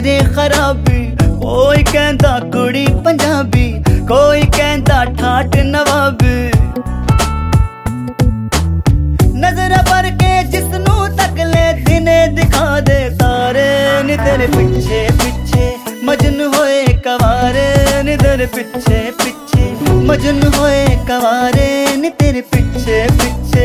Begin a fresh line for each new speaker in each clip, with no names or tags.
तेरे खराबी। कोई कहंदा कुड़ी पंजाबी, कोई कहंदा ठाट नवाबी। नजर भर के जिसनू तक ले दिने दिखा दे तारे नी तेरे पिछे पिछे मजनू होए कवारे नी तेरे पिछे पिछे मजनू होए कवारे नी तेरे पिछे पिछे।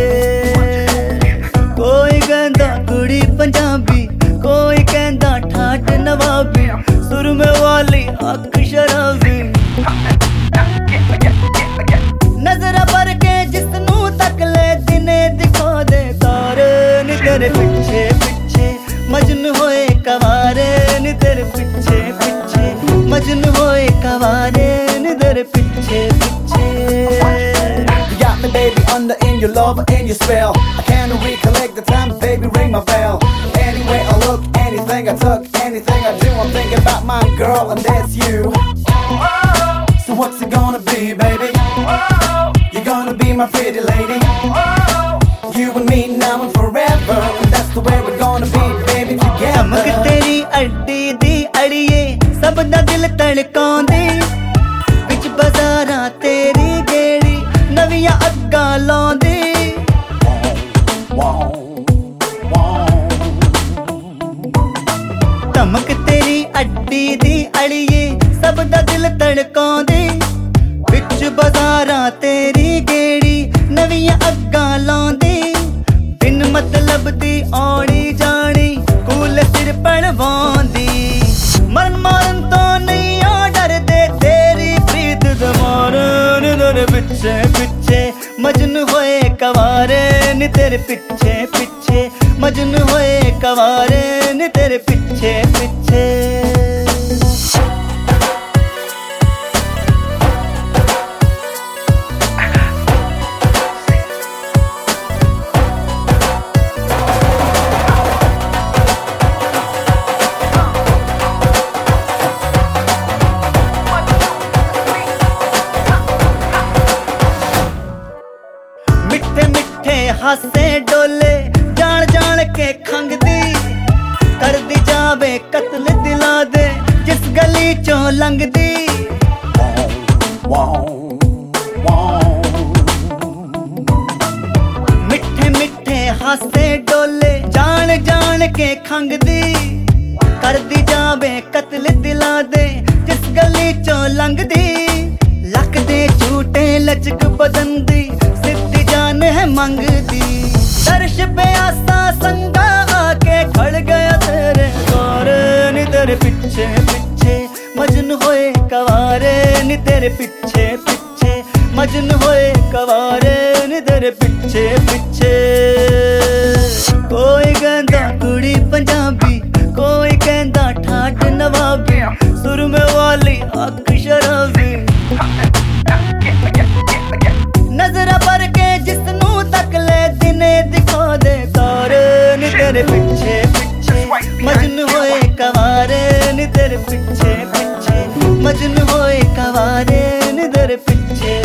कोई कहंदा कुड़ी पंजाबी, कोई कहंदा ठाट नवाबी, सुरमे वाली अख शराबी। नजर भर के जिसनू तक ले दिने दिखा दे तारे नी तेरे पिछे पिछे मजनू होए कवारे नी तेरे पिछे पिछे मजनू होए कवारे नी तेरे पिछे पिछे।
You got me baby under in your love and your spell. I can't recollect the time, baby ring my bell. Anyway I look, anything I took, anything I do, I'm thinking about my girl and that's you. So what's it gonna be, baby? You're gonna be my pretty lady. You and me now and forever, and that's the way we're gonna be, baby,
चमक
together.
तेरी अड्डी दी अड़िए सब दा दिल धड़काउंदी, विच बाजारां तेरी गेड़ी नवियां अग्गां लाउंदी। चमक तेरी अड्डी दी अड़िए सब दा दिल धड़काउंदी, विच बाजारां तेरी गेड़ी नवियां अग्गां लाउंदी। बिन मतलब दी औड़ी जानी कूल सिर पड़वांदी, मरन मारन तो नहीं आ डरदे तेरी प्रीत दे मारन तेरे पिछे पिछे मजनू होए कवारे नी तेरे पिछे पिछे मजनू होए कवारे नी तेरे पिछे पिछे। मिठे मिठे हासे डोले जान जान के खंगदी, कर दी जावे कत्ल दिला दे जिस गली चों लंघदी। मिठे मिठे हासे डोले जान जान के खंगदी, कर दी जावे कत्ल दिला दे जिस गली चों लंघदी। लक दे झूठे लचक बदन दी सिद्धी जान है मंगदी, दर्श पे आसा संगा आके खड़ गया तेरे द्वारे नी तेरे पिछे पिछे मजनू होए कवारे नी तेरे पिछे पिछे मजनू होए कवारे नी तेरे पिछे पिछे। कोई कहंदा कुड़ी पंजाबी, कोई कहंदा ठाट नवाबी, सुरमे वाली अख शराबी। नजर भर के जिसनू तक ले दिने दिखा दे तारे नी तेरे पिछे पिछे मजनू होए कवारे नी तेरे पिछे पिछे मजनू होए कवारे नी तेरे पिछे